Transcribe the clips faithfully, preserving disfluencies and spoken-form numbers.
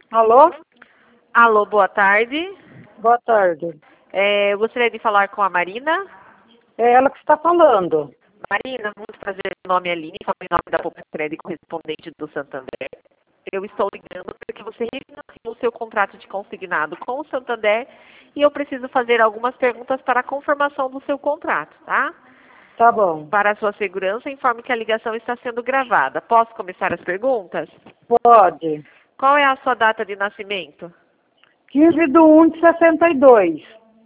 Alô? Alô, boa tarde. Boa tarde. É, eu gostaria de falar com a Marina. É ela que está falando. Marina, muito prazer, meu nome é Aline, falo em nome da Poupa Crédito correspondente do Santander. Eu estou ligando porque você refinanciou o seu contrato de consignado com o Santander e eu preciso fazer algumas perguntas para a conformação do seu contrato, tá? Tá bom. Para a sua segurança, informe que a ligação está sendo gravada. Posso começar as perguntas? Pode. Qual é a sua data de nascimento? quinze de um de sessenta e dois.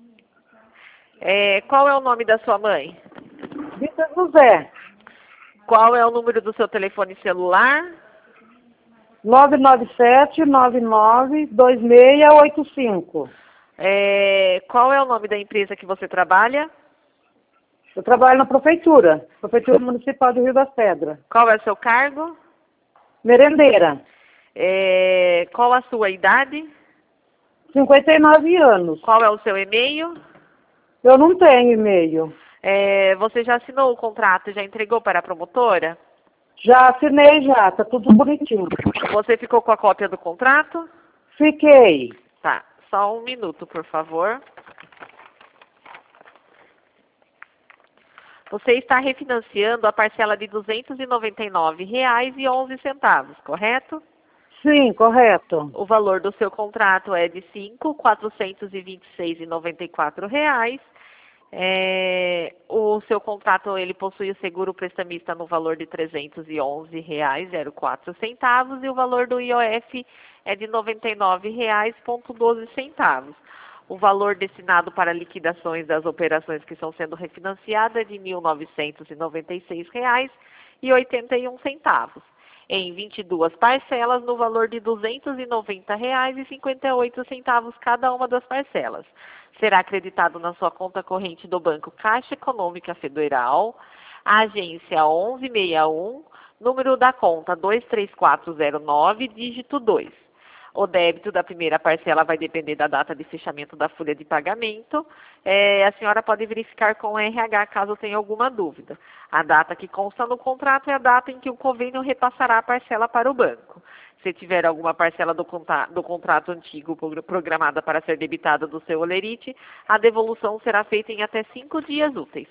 É, qual é o nome da sua mãe? Rita José. Qual é o número do seu telefone celular? nove nove sete, nove nove, dois seis oito cinco. É, qual é o nome da empresa que você trabalha? Eu trabalho na prefeitura. Prefeitura Municipal de Rio das Pedras. Qual é o seu cargo? Merendeira. É, qual a sua idade? cinquenta e nove anos. Qual é o seu e-mail? Eu não tenho e-mail. É, você já assinou o contrato e já entregou para a promotora? Já assinei já, tá tudo bonitinho. Você ficou com a cópia do contrato? Fiquei. Tá, só um minuto, por favor. Você está refinanciando a parcela de duzentos e noventa e nove reais e onze centavos, correto? Sim, correto. O valor do seu contrato é de cinco mil quatrocentos e vinte e seis reais e noventa e quatro reais. É, o seu contrato ele possui o seguro prestamista no valor de trezentos e onze reais e zero quatro centavos e o valor do I O F é de noventa e nove reais e doze centavos. O valor destinado para liquidações das operações que estão sendo refinanciadas é de mil novecentos e noventa e seis reais e oitenta e um centavos. Em vinte e duas parcelas no valor de duzentos e noventa reais e cinquenta e oito centavos cada uma das parcelas. Será acreditado na sua conta corrente do Banco Caixa Econômica Federal, agência onze sessenta e um, número da conta dois três quatro zero nove, dígito dois. O débito da primeira parcela vai depender da data de fechamento da folha de pagamento. É, a senhora pode verificar com o R H caso tenha alguma dúvida. A data que consta no contrato é a data em que o convênio repassará a parcela para o banco. Se tiver alguma parcela do, do contrato antigo programada para ser debitada do seu holerite, a devolução será feita em até cinco dias úteis.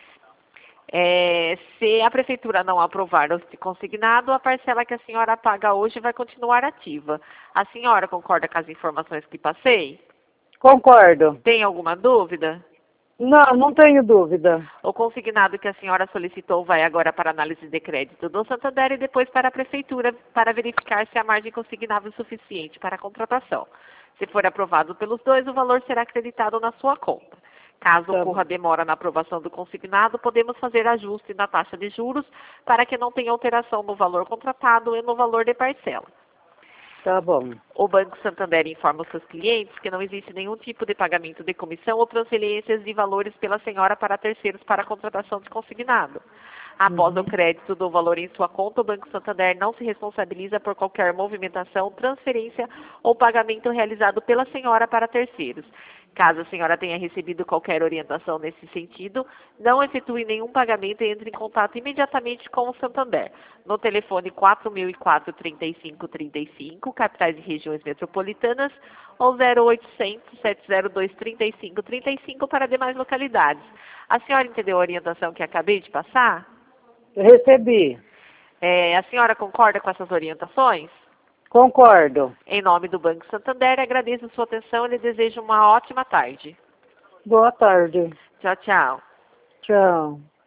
É, se a prefeitura não aprovar o consignado, a parcela que a senhora paga hoje vai continuar ativa. A senhora concorda com as informações que passei? Concordo. Tem alguma dúvida? Não, não tenho dúvida. O consignado que a senhora solicitou vai agora para análise de crédito do Santander e depois para a prefeitura para verificar se a margem consignável é suficiente para a contratação. Se for aprovado pelos dois, o valor será acreditado na sua conta. Caso Tá ocorra bom. demora na aprovação do consignado, podemos fazer ajuste na taxa de juros para que não tenha alteração no valor contratado e no valor de parcela. Tá bom. O Banco Santander informa os seus clientes que não existe nenhum tipo de pagamento de comissão ou transferências de valores pela senhora para terceiros para a contratação de consignado. Após Uhum. o crédito do valor em sua conta, o Banco Santander não se responsabiliza por qualquer movimentação, transferência ou pagamento realizado pela senhora para terceiros. Caso a senhora tenha recebido qualquer orientação nesse sentido, não efetue nenhum pagamento e entre em contato imediatamente com o Santander, no telefone quatro mil e quatro, trinta e cinco, trinta e cinco, capitais e regiões metropolitanas, ou zero oitocentos, sete zero dois, trinta e cinco, trinta e cinco para demais localidades. A senhora entendeu a orientação que acabei de passar? Eu recebi. É, a senhora concorda com essas orientações? Concordo. Em nome do Banco Santander, agradeço a sua atenção e lhe desejo uma ótima tarde. Boa tarde. Tchau, tchau. Tchau.